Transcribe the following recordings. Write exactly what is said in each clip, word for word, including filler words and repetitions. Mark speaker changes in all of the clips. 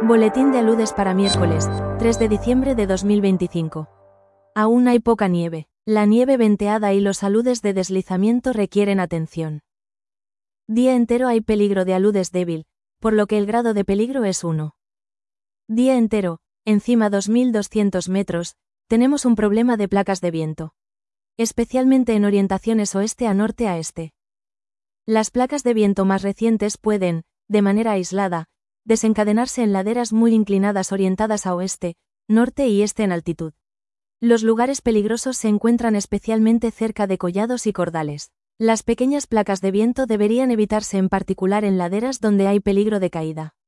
Speaker 1: Boletín de aludes para miércoles, tres de diciembre de dos mil veinticinco. Aún hay poca nieve. La nieve venteada y los aludes de deslizamiento requieren atención. Día entero hay peligro de aludes débil, por lo que el grado de peligro es uno. Día entero, encima dos mil doscientos metros, tenemos un problema de placas de viento. Especialmente en orientaciones oeste a norte a este. Las placas de viento más recientes pueden, de manera aislada, desencadenarse en laderas muy inclinadas orientadas a oeste, norte y este en altitud. Los lugares peligrosos se encuentran especialmente cerca de collados y cordales. Las pequeñas placas de viento deberían evitarse en particular en laderas donde hay peligro de caída.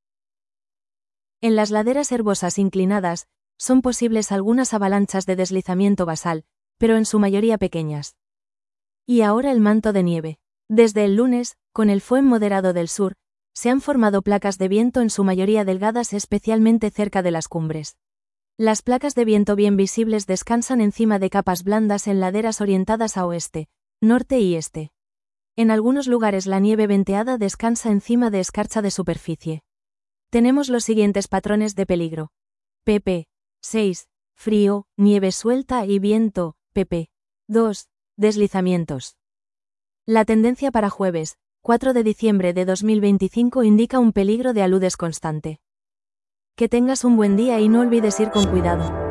Speaker 1: En las laderas herbosas inclinadas, son posibles algunas avalanchas de deslizamiento basal, pero en su mayoría pequeñas. Y ahora el manto de nieve. Desde el lunes, con el Foehn moderado del sur, se han formado placas de viento en su mayoría delgadas especialmente cerca de las cumbres. Las placas de viento bien visibles descansan encima de capas blandas en laderas orientadas a oeste, norte y este. En algunos lugares la nieve venteada descansa encima de escarcha de superficie. Tenemos los siguientes patrones de peligro. pp. seis. Frío, nieve suelta y viento. pp. dos. Deslizamientos. La tendencia para jueves, cuatro de diciembre de dos mil veinticinco indica un peligro de aludes constante. Que tengas un buen día y no olvides ir con cuidado.